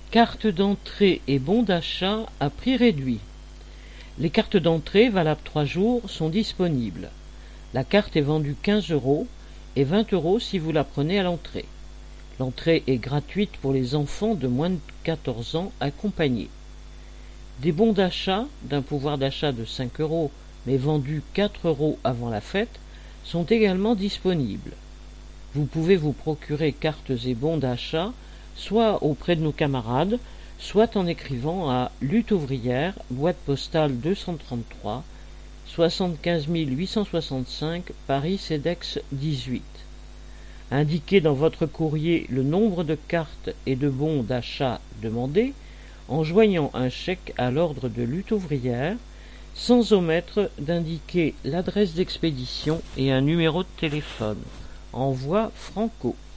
Carte d'entrée et bons d'achat à prix réduit. Les cartes d'entrée valables 3 jours sont disponibles. La carte est vendue 15 € et 20 € si vous la prenez à l'entrée. L'entrée est gratuite pour les enfants de moins de 14 ans accompagnés. Des bons d'achat d'un pouvoir d'achat de 5 € mais vendus 4 € avant la fête sont également disponibles. Vous pouvez vous procurer cartes et bons d'achat soit auprès de nos camarades, soit en écrivant à Lutte ouvrière, boîte postale 233, 75 865, Paris CEDEX 18. Indiquez dans votre courrier le nombre de cartes et de bons d'achat demandés en joignant un chèque à l'ordre de Lutte ouvrière, sans omettre d'indiquer l'adresse d'expédition et un numéro de téléphone. Envoi Franco.